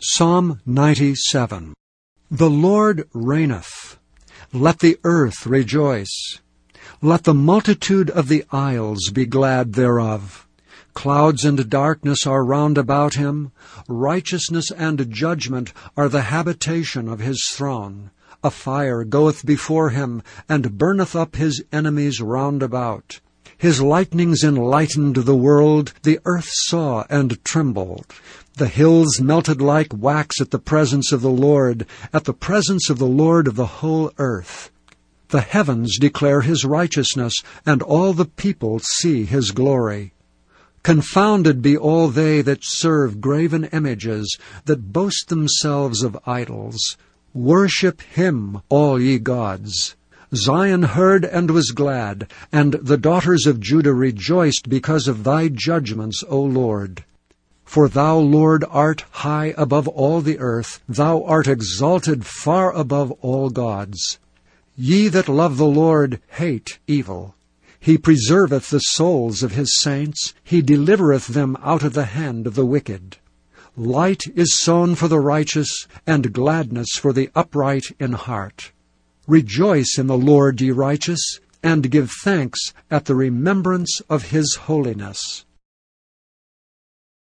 Psalm 97. The Lord reigneth. Let the earth rejoice. Let the multitude of the isles be glad thereof. Clouds and darkness are round about him. Righteousness and judgment are the habitation of his throne. A fire goeth before him, and burneth up his enemies round about. His lightnings enlightened the world, the earth saw and trembled. The hills melted like wax at the presence of the Lord of the whole earth. The heavens declare his righteousness, and all the people see his glory. Confounded be all they that serve graven images, that boast themselves of idols. Worship him, all ye gods. Zion heard and was glad, and the daughters of Judah rejoiced because of thy judgments, O Lord. For thou, Lord, art high above all the earth. Thou art exalted far above all gods. Ye that love the Lord hate evil. He preserveth the souls of his saints. He delivereth them out of the hand of the wicked. Light is sown for the righteous, and gladness for the upright in heart. Rejoice in the Lord, ye righteous, and give thanks at the remembrance of his holiness.